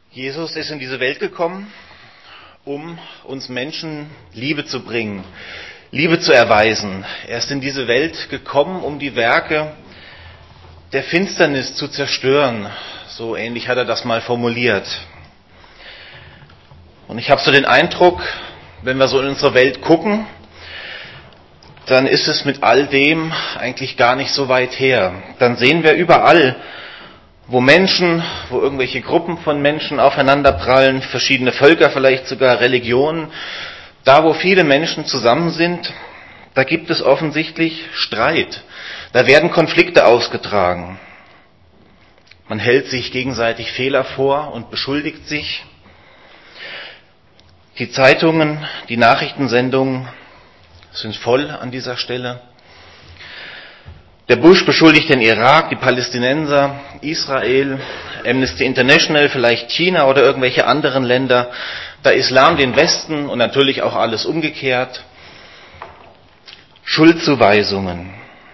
Jesus ist in diese Welt gekommen, um uns Menschen Liebe zu bringen, Liebe zu erweisen. Er ist in diese Welt gekommen, um die Werke der Finsternis zu zerstören. So ähnlich hat er das mal formuliert. Und ich habe so den Eindruck, wenn wir so in unsere Welt gucken, dann ist es mit all dem eigentlich gar nicht so weit her. Dann sehen wir überall, wo irgendwelche Gruppen von Menschen aufeinanderprallen, verschiedene Völker, vielleicht sogar Religionen, da wo viele Menschen zusammen sind, da gibt es offensichtlich Streit. Da werden Konflikte ausgetragen. Man hält sich gegenseitig Fehler vor und beschuldigt sich. Die Zeitungen, die Nachrichtensendungen sind voll an dieser Stelle. Der Bush beschuldigt den Irak, die Palästinenser, Israel, Amnesty International, vielleicht China oder irgendwelche anderen Länder, der Islam den Westen und natürlich auch alles umgekehrt. Schuldzuweisungen.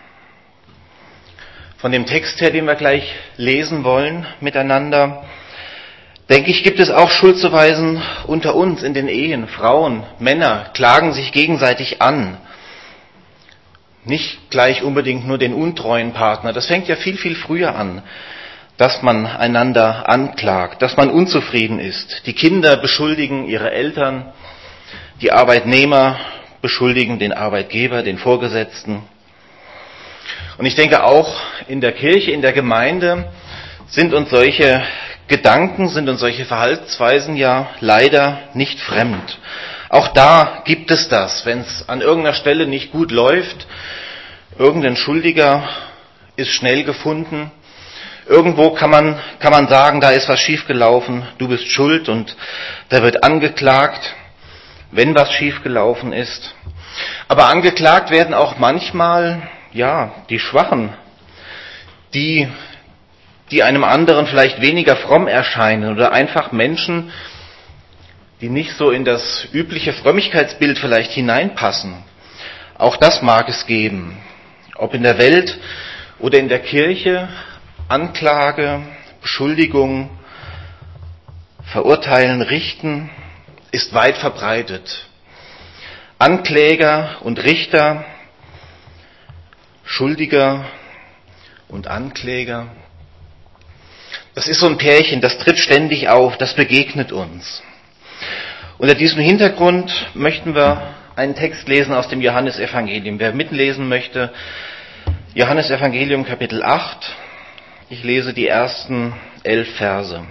Von dem Text her, den wir gleich lesen wollen miteinander, denke ich, gibt es auch Schuldzuweisen unter uns in den Ehen. Frauen, Männer klagen sich gegenseitig an. Nicht gleich unbedingt nur den untreuen Partner. Das fängt ja viel, viel früher an, dass man einander anklagt, dass man unzufrieden ist. Die Kinder beschuldigen ihre Eltern, die Arbeitnehmer beschuldigen den Arbeitgeber, den Vorgesetzten. Und ich denke auch in der Kirche, in der Gemeinde sind uns solche Gedanken, sind uns solche Verhaltensweisen ja leider nicht fremd. Auch da gibt es das, wenn es an irgendeiner Stelle nicht gut läuft, irgendein Schuldiger ist schnell gefunden, irgendwo kann man sagen, da ist was schiefgelaufen, du bist schuld und da wird angeklagt, wenn was schiefgelaufen ist. Aber angeklagt werden auch manchmal, die Schwachen, die einem anderen vielleicht weniger fromm erscheinen oder einfach Menschen, die nicht so in das übliche Frömmigkeitsbild vielleicht hineinpassen. Auch das mag es geben. Ob in der Welt oder in der Kirche, Anklage, Beschuldigung, Verurteilen, Richten ist weit verbreitet. Ankläger und Richter, Schuldiger und Ankläger. Das ist so ein Pärchen, das tritt ständig auf, das begegnet uns. Unter diesem Hintergrund möchten wir einen Text lesen aus dem Johannesevangelium. Wer mitlesen möchte, Johannesevangelium Kapitel 8. Ich lese die ersten 11 Verse.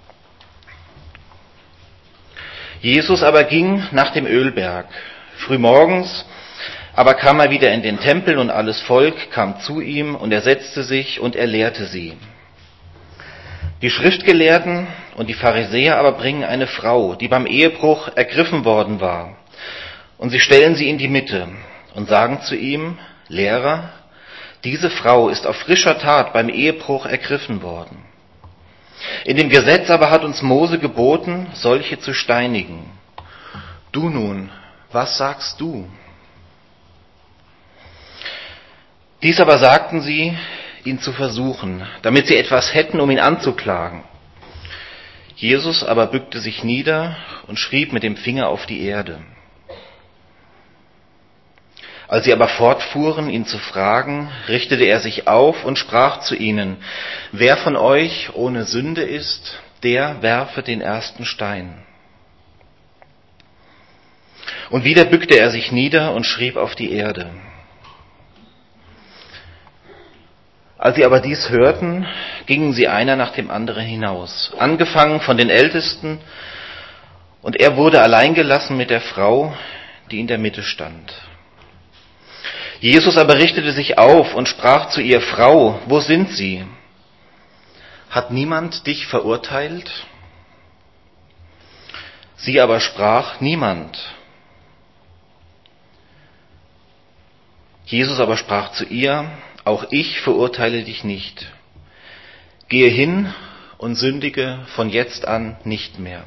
Jesus aber ging nach dem Ölberg. Frühmorgens aber kam er wieder in den Tempel und alles Volk kam zu ihm und er setzte sich und er lehrte sie. Die Schriftgelehrten und die Pharisäer aber bringen eine Frau, die beim Ehebruch ergriffen worden war. Und sie stellen sie in die Mitte und sagen zu ihm, Lehrer, diese Frau ist auf frischer Tat beim Ehebruch ergriffen worden. In dem Gesetz aber hat uns Mose geboten, solche zu steinigen. Du nun, was sagst du? Dies aber sagten sie, ihn zu versuchen, damit sie etwas hätten, um ihn anzuklagen. Jesus aber bückte sich nieder und schrieb mit dem Finger auf die Erde. Als sie aber fortfuhren, ihn zu fragen, richtete er sich auf und sprach zu ihnen, wer von euch ohne Sünde ist, der werfe den ersten Stein. Und wieder bückte er sich nieder und schrieb auf die Erde. Als sie aber dies hörten, gingen sie einer nach dem anderen hinaus, angefangen von den Ältesten, und er wurde allein gelassen mit der Frau, die in der Mitte stand. Jesus aber richtete sich auf und sprach zu ihr, Frau, wo sind sie? Hat niemand dich verurteilt? Sie aber sprach, niemand. Jesus aber sprach zu ihr, auch ich verurteile dich nicht. Gehe hin und sündige von jetzt an nicht mehr.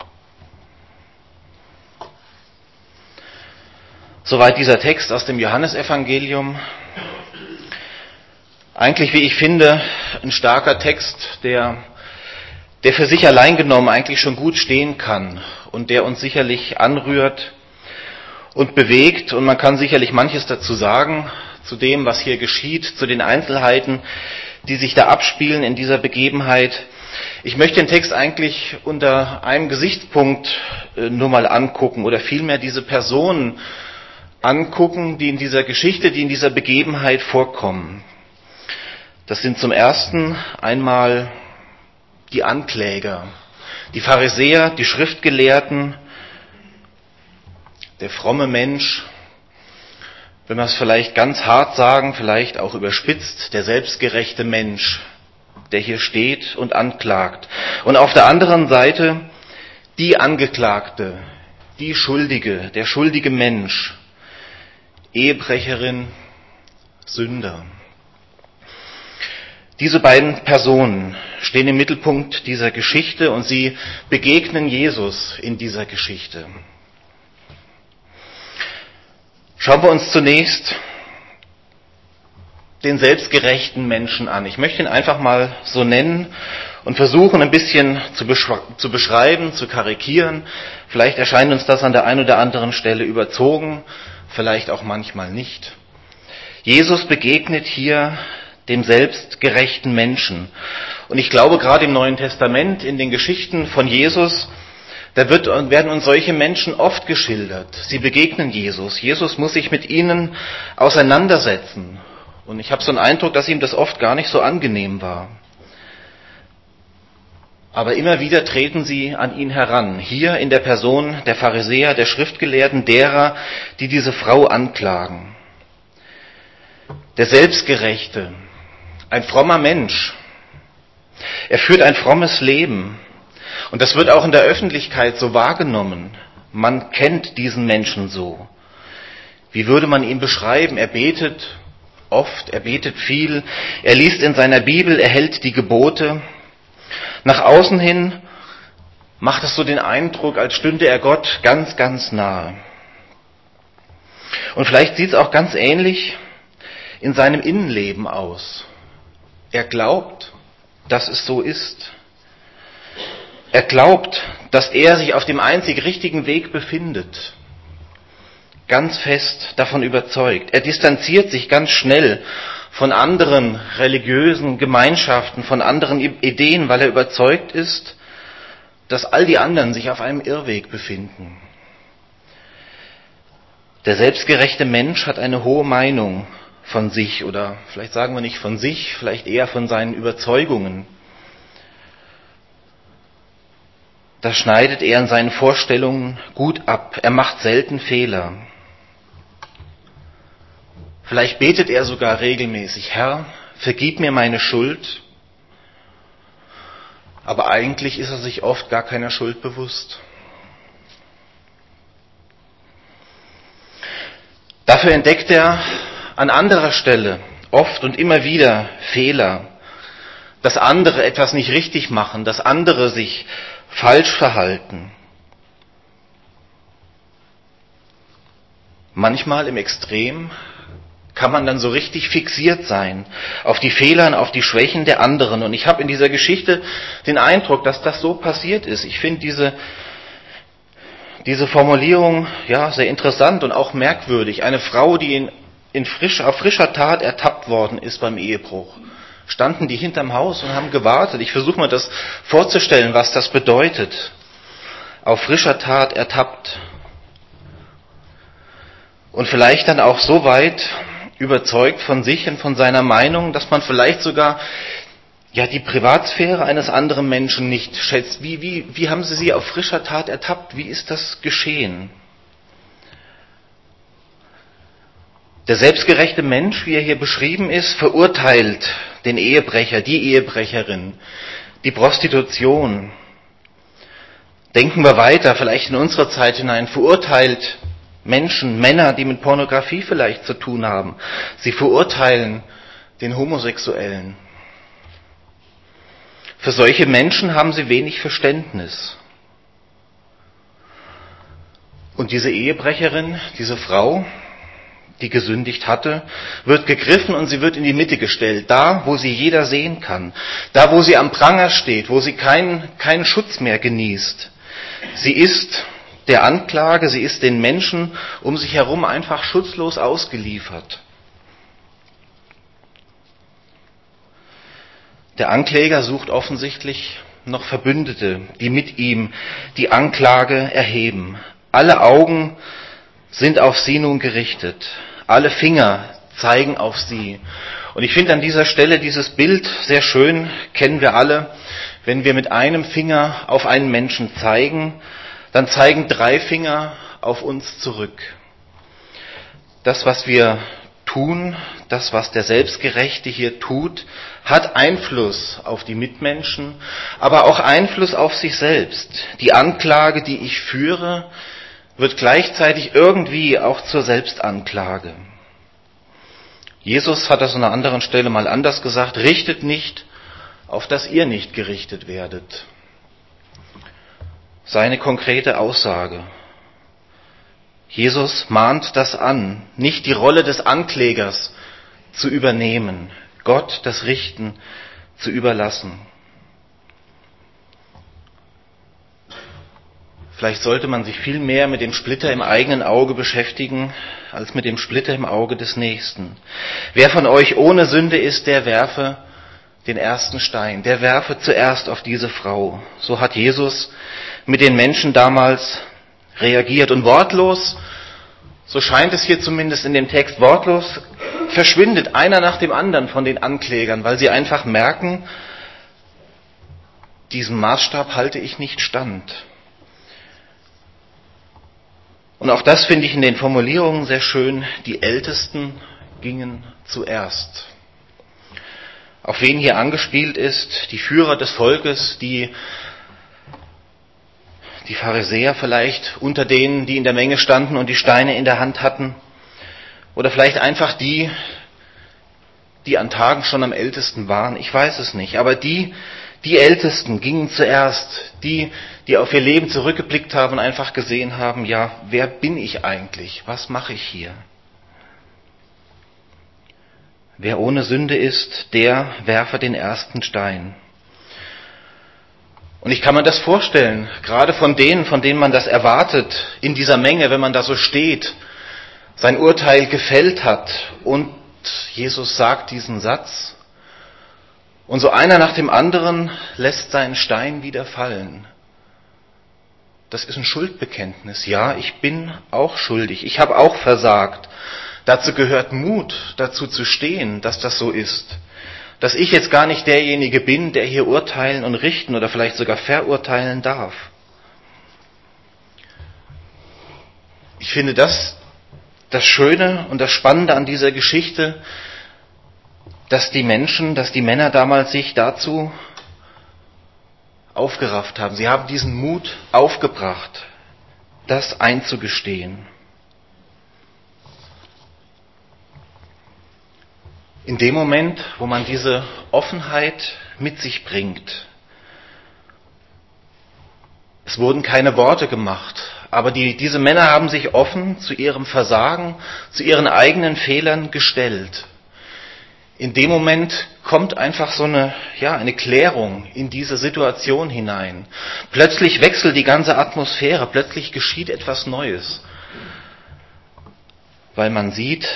Soweit dieser Text aus dem Johannesevangelium. Eigentlich, wie ich finde, ein starker Text, der der für sich allein genommen eigentlich schon gut stehen kann und der uns sicherlich anrührt und bewegt. Und man kann sicherlich manches dazu sagen, zu dem, was hier geschieht, zu den Einzelheiten, die sich da abspielen in dieser Begebenheit. Ich möchte den Text eigentlich unter einem Gesichtspunkt nur mal angucken oder vielmehr diese Personen angucken, die in dieser Geschichte, die in dieser Begebenheit vorkommen. Das sind zum ersten einmal die Ankläger, die Pharisäer, die Schriftgelehrten, der fromme Mensch, wenn wir es vielleicht ganz hart sagen, vielleicht auch überspitzt, der selbstgerechte Mensch, der hier steht und anklagt. Und auf der anderen Seite die Angeklagte, die Schuldige, der schuldige Mensch, Ehebrecherin, Sünder. Diese beiden Personen stehen im Mittelpunkt dieser Geschichte und sie begegnen Jesus in dieser Geschichte. Schauen wir uns zunächst den selbstgerechten Menschen an. Ich möchte ihn einfach mal so nennen und versuchen ein bisschen zu beschreiben, zu karikieren. Vielleicht erscheint uns das an der einen oder anderen Stelle überzogen, vielleicht auch manchmal nicht. Jesus begegnet hier dem selbstgerechten Menschen. Und ich glaube, gerade im Neuen Testament, in den Geschichten von Jesus, da werden uns solche Menschen oft geschildert. Sie begegnen Jesus. Jesus muss sich mit ihnen auseinandersetzen. Und ich habe so einen Eindruck, dass ihm das oft gar nicht so angenehm war. Aber immer wieder treten sie an ihn heran. Hier in der Person der Pharisäer, der Schriftgelehrten, derer, die diese Frau anklagen. Der Selbstgerechte, ein frommer Mensch. Er führt ein frommes Leben. Und das wird auch in der Öffentlichkeit so wahrgenommen. Man kennt diesen Menschen so. Wie würde man ihn beschreiben? Er betet oft, er betet viel, er liest in seiner Bibel, er hält die Gebote. Nach außen hin macht es so den Eindruck, als stünde er Gott ganz, ganz nahe. Und vielleicht sieht es auch ganz ähnlich in seinem Innenleben aus. Er glaubt, dass es so ist. Er glaubt, dass er sich auf dem einzig richtigen Weg befindet. Ganz fest davon überzeugt. Er distanziert sich ganz schnell von anderen religiösen Gemeinschaften, von anderen Ideen, weil er überzeugt ist, dass all die anderen sich auf einem Irrweg befinden. Der selbstgerechte Mensch hat eine hohe Meinung von sich, oder vielleicht sagen wir nicht von sich, vielleicht eher von seinen Überzeugungen. Da schneidet er in seinen Vorstellungen gut ab. Er macht selten Fehler. Vielleicht betet er sogar regelmäßig: Herr, vergib mir meine Schuld. Aber eigentlich ist er sich oft gar keiner Schuld bewusst. Dafür entdeckt er an anderer Stelle oft und immer wieder Fehler, dass andere etwas nicht richtig machen, dass andere sich falsch verhalten. Manchmal im Extrem kann man dann so richtig fixiert sein auf die Fehler und auf die Schwächen der anderen. Und ich habe in dieser Geschichte den Eindruck, dass das so passiert ist. Ich finde diese Formulierung sehr interessant und auch merkwürdig. Eine Frau, die auf frischer Tat ertappt worden ist beim Ehebruch. Standen die hinterm Haus und haben gewartet. Ich versuche mir das vorzustellen, was das bedeutet. Auf frischer Tat ertappt. Und vielleicht dann auch so weit überzeugt von sich und von seiner Meinung, dass man vielleicht sogar die Privatsphäre eines anderen Menschen nicht schätzt. Wie haben Sie auf frischer Tat ertappt? Wie ist das geschehen? Der selbstgerechte Mensch, wie er hier beschrieben ist, verurteilt den Ehebrecher, die Ehebrecherin, die Prostitution. Denken wir weiter, vielleicht in unsere Zeit hinein, verurteilt Menschen, Männer, die mit Pornografie vielleicht zu tun haben. Sie verurteilen den Homosexuellen. Für solche Menschen haben sie wenig Verständnis. Und diese Ehebrecherin, diese Frau, die gesündigt hatte, wird gegriffen und sie wird in die Mitte gestellt, da, wo sie jeder sehen kann, da, wo sie am Pranger steht, wo sie keinen Schutz mehr genießt. Sie ist der Anklage, sie ist den Menschen um sich herum einfach schutzlos ausgeliefert. Der Ankläger sucht offensichtlich noch Verbündete, die mit ihm die Anklage erheben. Alle Augen sind auf sie nun gerichtet. Alle Finger zeigen auf sie. Und ich finde an dieser Stelle dieses Bild sehr schön, kennen wir alle. Wenn wir mit einem Finger auf einen Menschen zeigen, dann zeigen 3 Finger auf uns zurück. Das, was wir tun, das, was der Selbstgerechte hier tut, hat Einfluss auf die Mitmenschen, aber auch Einfluss auf sich selbst. Die Anklage, die ich führe, wird gleichzeitig irgendwie auch zur Selbstanklage. Jesus hat das an einer anderen Stelle mal anders gesagt: Richtet nicht, auf dass ihr nicht gerichtet werdet. Seine konkrete Aussage. Jesus mahnt das an, nicht die Rolle des Anklägers zu übernehmen, Gott das Richten zu überlassen. Vielleicht sollte man sich viel mehr mit dem Splitter im eigenen Auge beschäftigen, als mit dem Splitter im Auge des Nächsten. Wer von euch ohne Sünde ist, der werfe den ersten Stein, der werfe zuerst auf diese Frau. So hat Jesus mit den Menschen damals reagiert. Und wortlos, so scheint es hier zumindest in dem Text, wortlos verschwindet einer nach dem anderen von den Anklägern, weil sie einfach merken, diesem Maßstab halte ich nicht stand. Und auch das finde ich in den Formulierungen sehr schön: Die Ältesten gingen zuerst. Auf wen hier angespielt ist: die Führer des Volkes, die Pharisäer vielleicht unter denen, die in der Menge standen und die Steine in der Hand hatten. Oder vielleicht einfach die an Tagen schon am ältesten waren. Ich weiß es nicht. Aber die Ältesten gingen zuerst. Die auf ihr Leben zurückgeblickt haben und einfach gesehen haben, ja, wer bin ich eigentlich? Was mache ich hier? Wer ohne Sünde ist, der werfe den ersten Stein. Und ich kann mir das vorstellen, gerade von denen man das erwartet, in dieser Menge, wenn man da so steht, sein Urteil gefällt hat und Jesus sagt diesen Satz und so einer nach dem anderen lässt seinen Stein wieder fallen. Das ist ein Schuldbekenntnis. Ja, ich bin auch schuldig. Ich habe auch versagt. Dazu gehört Mut, dazu zu stehen, dass das so ist. Dass ich jetzt gar nicht derjenige bin, der hier urteilen und richten oder vielleicht sogar verurteilen darf. Ich finde das Schöne und das Spannende an dieser Geschichte, dass die Männer damals sich dazu aufgerafft haben. Sie haben diesen Mut aufgebracht, das einzugestehen. In dem Moment, wo man diese Offenheit mit sich bringt, es wurden keine Worte gemacht, aber diese Männer haben sich offen zu ihrem Versagen, zu ihren eigenen Fehlern gestellt. In dem Moment kommt einfach so eine Klärung in diese Situation hinein. Plötzlich wechselt die ganze Atmosphäre, plötzlich geschieht etwas Neues. Weil man sieht,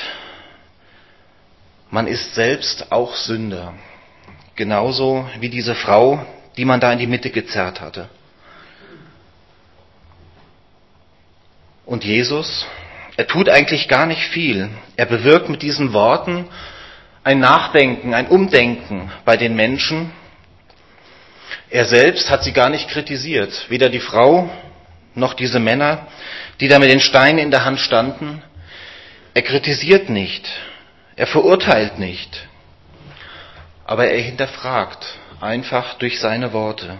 man ist selbst auch Sünder. Genauso wie diese Frau, die man da in die Mitte gezerrt hatte. Und Jesus, er tut eigentlich gar nicht viel. Er bewirkt mit diesen Worten ein Nachdenken, ein Umdenken bei den Menschen. Er selbst hat sie gar nicht kritisiert. Weder die Frau noch diese Männer, die da mit den Steinen in der Hand standen. Er kritisiert nicht. Er verurteilt nicht. Aber er hinterfragt einfach durch seine Worte.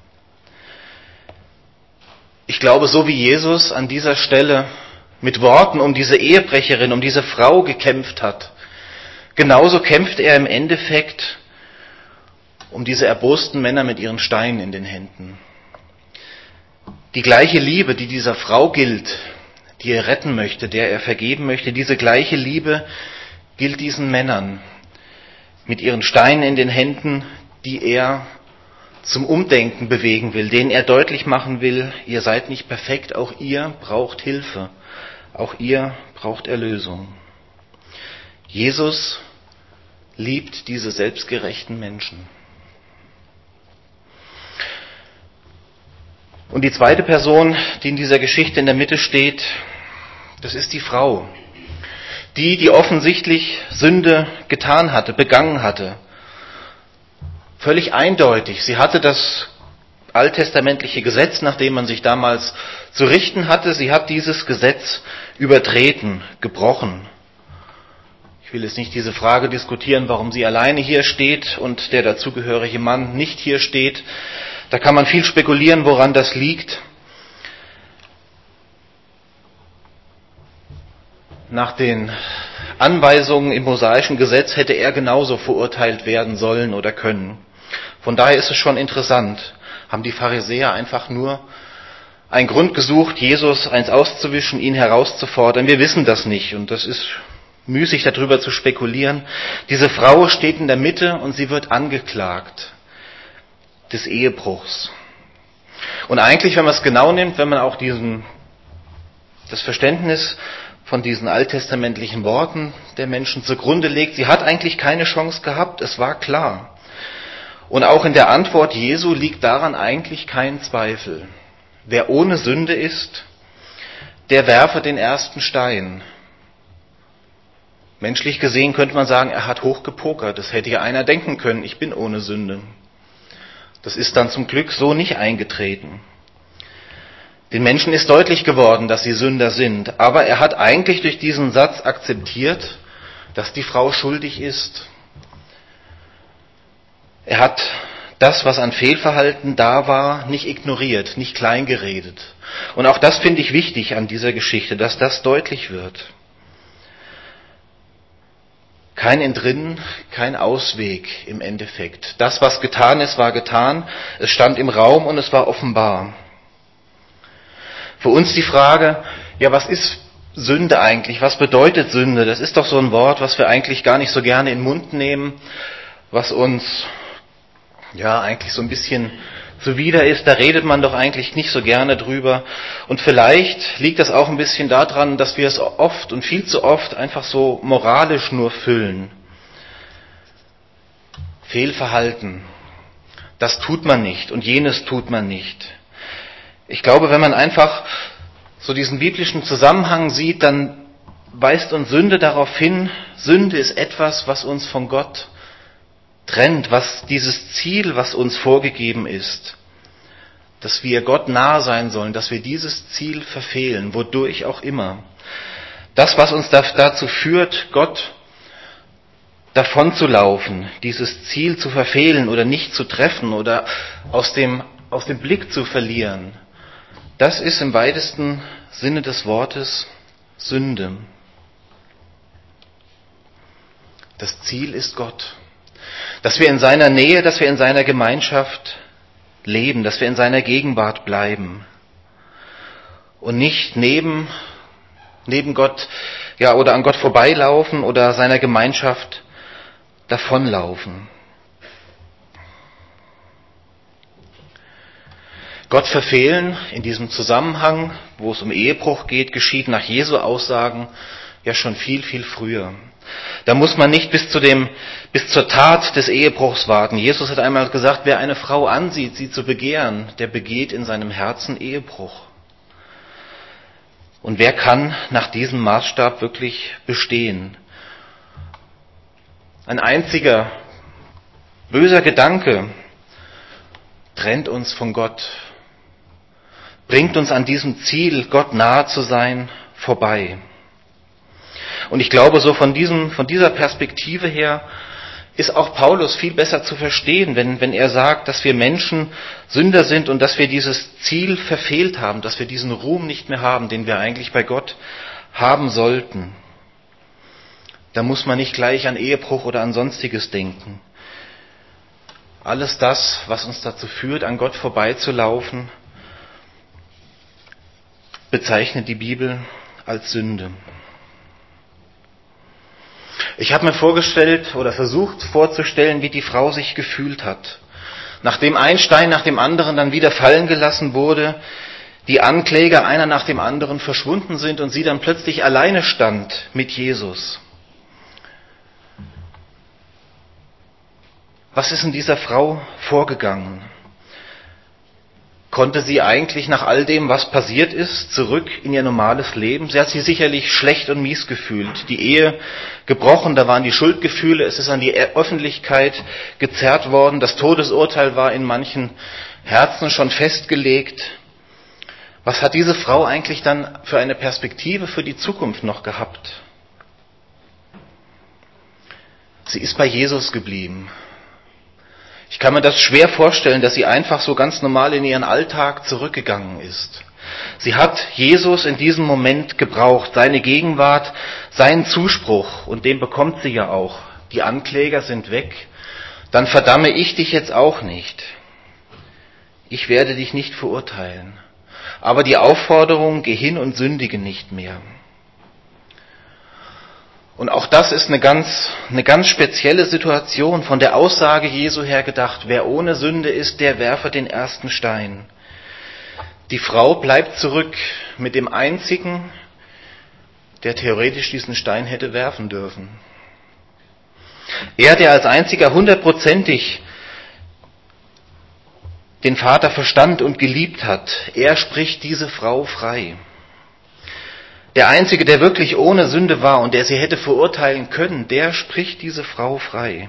Ich glaube, so wie Jesus an dieser Stelle mit Worten um diese Ehebrecherin, um diese Frau gekämpft hat, genauso kämpft er im Endeffekt um diese erbosten Männer mit ihren Steinen in den Händen. Die gleiche Liebe, die dieser Frau gilt, die er retten möchte, der er vergeben möchte. Diese gleiche Liebe gilt diesen Männern mit ihren Steinen in den Händen, die er zum Umdenken bewegen will, denen er deutlich machen will, ihr seid nicht perfekt, auch ihr braucht Hilfe, auch ihr braucht Erlösung. Jesus liebt diese selbstgerechten Menschen. Und die zweite Person, die in dieser Geschichte in der Mitte steht, das ist die Frau, die offensichtlich Sünde getan hatte, begangen hatte. Völlig eindeutig. Sie hatte das alttestamentliche Gesetz, nach dem man sich damals zu richten hatte. Sie hat dieses Gesetz übertreten, gebrochen. Ich will jetzt nicht diese Frage diskutieren, warum sie alleine hier steht und der dazugehörige Mann nicht hier steht. Da kann man viel spekulieren, woran das liegt. Nach den Anweisungen im mosaischen Gesetz hätte er genauso verurteilt werden sollen oder können. Von daher ist es schon interessant. Haben die Pharisäer einfach nur einen Grund gesucht, Jesus eins auszuwischen, ihn herauszufordern? Wir wissen das nicht und das ist müßig, darüber zu spekulieren. Diese Frau steht in der Mitte und sie wird angeklagt des Ehebruchs. Und eigentlich, wenn man es genau nimmt, wenn man auch das Verständnis von diesen alttestamentlichen Worten der Menschen zugrunde legt, sie hat eigentlich keine Chance gehabt, es war klar. Und auch in der Antwort Jesu liegt daran eigentlich kein Zweifel. Wer ohne Sünde ist, der werfe den ersten Stein. Menschlich gesehen könnte man sagen, er hat hochgepokert. Das hätte ja einer denken können, ich bin ohne Sünde. Das ist dann zum Glück so nicht eingetreten. Den Menschen ist deutlich geworden, dass sie Sünder sind, aber er hat eigentlich durch diesen Satz akzeptiert, dass die Frau schuldig ist. Er hat das, was an Fehlverhalten da war, nicht ignoriert, nicht kleingeredet. Und auch das finde ich wichtig an dieser Geschichte, dass das deutlich wird. Kein Entrinnen, kein Ausweg im Endeffekt. Das, was getan ist, war getan. Es stand im Raum und es war offenbar. Für uns die Frage, ja, was ist Sünde eigentlich? Was bedeutet Sünde? Das ist doch so ein Wort, was wir eigentlich gar nicht so gerne in den Mund nehmen, was uns ja eigentlich so ein bisschen zuwider ist. Da redet man doch eigentlich nicht so gerne drüber. Und vielleicht liegt das auch ein bisschen daran, dass wir es oft und viel zu oft einfach so moralisch nur füllen. Fehlverhalten, das tut man nicht und jenes tut man nicht. Ich glaube, wenn man einfach so diesen biblischen Zusammenhang sieht, dann weist uns Sünde darauf hin, Sünde ist etwas, was uns von Gott trennt, was dieses Ziel, was uns vorgegeben ist, dass wir Gott nahe sein sollen, dass wir dieses Ziel verfehlen, wodurch auch immer. Das, was uns dazu führt, Gott davon zu laufen, dieses Ziel zu verfehlen oder nicht zu treffen oder aus dem Blick zu verlieren, das ist im weitesten Sinne des Wortes Sünde. Das Ziel ist Gott. Dass wir in seiner Nähe, dass wir in seiner Gemeinschaft leben, dass wir in seiner Gegenwart bleiben und nicht neben Gott, ja, oder an Gott vorbeilaufen oder seiner Gemeinschaft davonlaufen. Gott verfehlen in diesem Zusammenhang, wo es um Ehebruch geht, geschieht nach Jesu Aussagen ja schon viel, viel früher. Da muss man nicht bis zur Tat des Ehebruchs warten. Jesus hat einmal gesagt, wer eine Frau ansieht, sie zu begehren, der begeht in seinem Herzen Ehebruch. Und wer kann nach diesem Maßstab wirklich bestehen? Ein einziger böser Gedanke trennt uns von Gott, bringt uns an diesem Ziel, Gott nahe zu sein, vorbei. Und ich glaube, so von dieser Perspektive her ist auch Paulus viel besser zu verstehen, wenn er sagt, dass wir Menschen Sünder sind und dass wir dieses Ziel verfehlt haben, dass wir diesen Ruhm nicht mehr haben, den wir eigentlich bei Gott haben sollten. Da muss man nicht gleich an Ehebruch oder an Sonstiges denken. Alles das, was uns dazu führt, an Gott vorbeizulaufen, bezeichnet die Bibel als Sünde. Ich habe mir vorgestellt oder versucht vorzustellen, wie die Frau sich gefühlt hat. Nachdem ein Stein nach dem anderen dann wieder fallen gelassen wurde, die Ankläger einer nach dem anderen verschwunden sind und sie dann plötzlich alleine stand mit Jesus. Was ist in dieser Frau vorgegangen? Konnte sie eigentlich nach all dem, was passiert ist, zurück in ihr normales Leben? Sie hat sich sicherlich schlecht und mies gefühlt. Die Ehe gebrochen, da waren die Schuldgefühle, es ist an die Öffentlichkeit gezerrt worden. Das Todesurteil war in manchen Herzen schon festgelegt. Was hat diese Frau eigentlich dann für eine Perspektive für die Zukunft noch gehabt? Sie ist bei Jesus geblieben. Ich kann mir das schwer vorstellen, dass sie einfach so ganz normal in ihren Alltag zurückgegangen ist. Sie hat Jesus in diesem Moment gebraucht, seine Gegenwart, seinen Zuspruch, und den bekommt sie ja auch. Die Ankläger sind weg, dann verdamme ich dich jetzt auch nicht. Ich werde dich nicht verurteilen. Aber die Aufforderung, geh hin und sündige nicht mehr. Und auch das ist eine ganz spezielle Situation, von der Aussage Jesu her gedacht: Wer ohne Sünde ist, der werfe den ersten Stein. Die Frau bleibt zurück mit dem Einzigen, der theoretisch diesen Stein hätte werfen dürfen. Er, der als einziger hundertprozentig den Vater verstand und geliebt hat, er spricht diese Frau frei. Der Einzige, der wirklich ohne Sünde war und der sie hätte verurteilen können, der spricht diese Frau frei.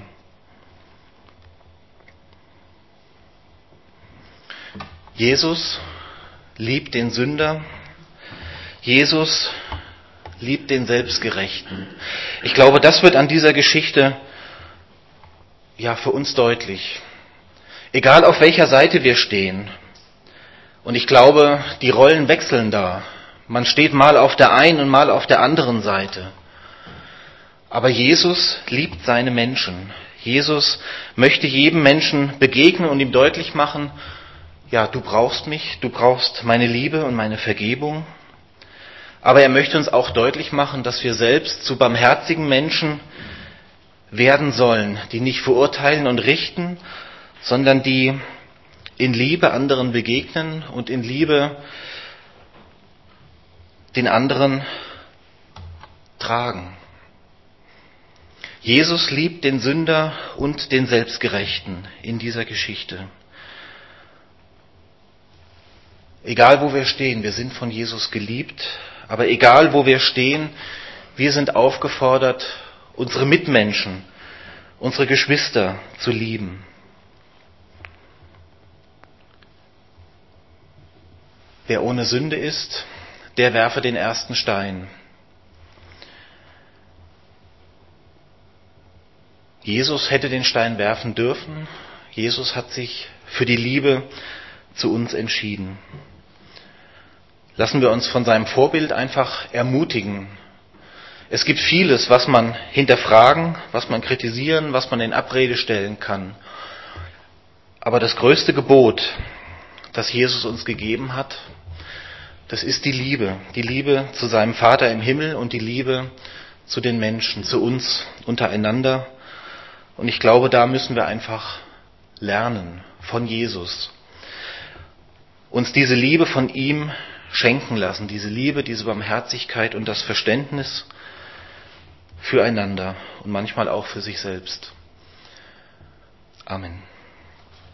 Jesus liebt den Sünder. Jesus liebt den Selbstgerechten. Ich glaube, das wird an dieser Geschichte ja für uns deutlich. Egal auf welcher Seite wir stehen. Und ich glaube, die Rollen wechseln da. Man steht mal auf der einen und mal auf der anderen Seite. Aber Jesus liebt seine Menschen. Jesus möchte jedem Menschen begegnen und ihm deutlich machen: Ja, du brauchst mich, du brauchst meine Liebe und meine Vergebung. Aber er möchte uns auch deutlich machen, dass wir selbst zu barmherzigen Menschen werden sollen, die nicht verurteilen und richten, sondern die in Liebe anderen begegnen und in Liebe den anderen tragen. Jesus liebt den Sünder und den Selbstgerechten in dieser Geschichte. Egal wo wir stehen, wir sind von Jesus geliebt, aber egal wo wir stehen, wir sind aufgefordert, unsere Mitmenschen, unsere Geschwister zu lieben. Wer ohne Sünde ist, der werfe den ersten Stein. Jesus hätte den Stein werfen dürfen. Jesus hat sich für die Liebe zu uns entschieden. Lassen wir uns von seinem Vorbild einfach ermutigen. Es gibt vieles, was man hinterfragen, was man kritisieren, was man in Abrede stellen kann. Aber das größte Gebot, das Jesus uns gegeben hat, das ist die Liebe zu seinem Vater im Himmel und die Liebe zu den Menschen, zu uns untereinander. Und ich glaube, da müssen wir einfach lernen von Jesus. Uns diese Liebe von ihm schenken lassen, diese Liebe, diese Barmherzigkeit und das Verständnis füreinander und manchmal auch für sich selbst. Amen.